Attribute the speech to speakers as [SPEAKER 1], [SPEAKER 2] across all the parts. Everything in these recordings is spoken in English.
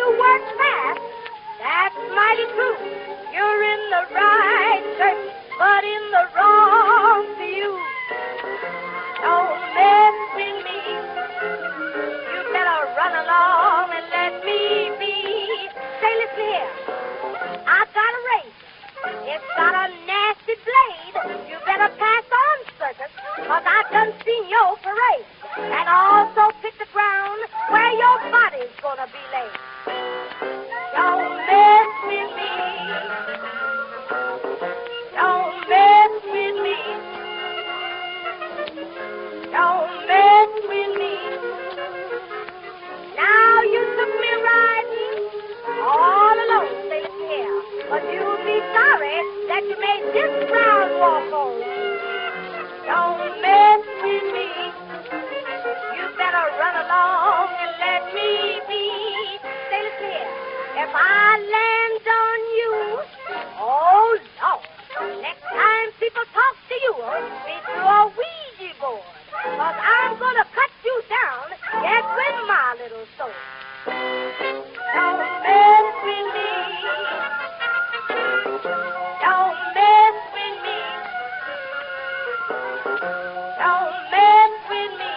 [SPEAKER 1] you work fast, that's mighty true. You're in the right church, but in the wrong pew. Don't mess with me. You better run along and let me be. Say, listen here. I got a race. It's got a nasty blade. You better pass on, circus, 'cause I done seen your parade. And also pick the ground where your body's gonna be laid. Don't mess with me. Don't mess with me. Don't mess with me. Now you took me riding all alone, say listen here. But you'll be sorry that you made this brown walk home. Don't mess with me. You better run along and let me be. Say listen here. If I land on you, oh Lord, next time people talk to you, be through a Ouija board. 'Cause I'm gonna cut you down, yes, with my little soul. Don't mess with me. Don't mess with me. Don't mess with me.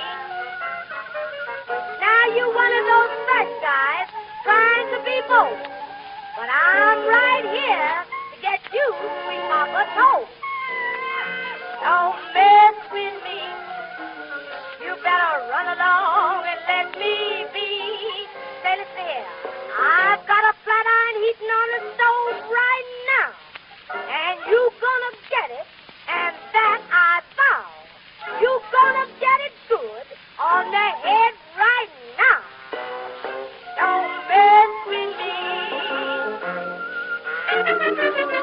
[SPEAKER 1] Now you one of those fat guys trying to be bold. But I'm right here to get you, sweet Papa Toad. Don't mess with me. You better run along and let me be. Say, listen here. I've got a flat iron heating on the stove right now. And you gonna get it, and that I found. You gonna get it good on the head right now. Don't mess with me.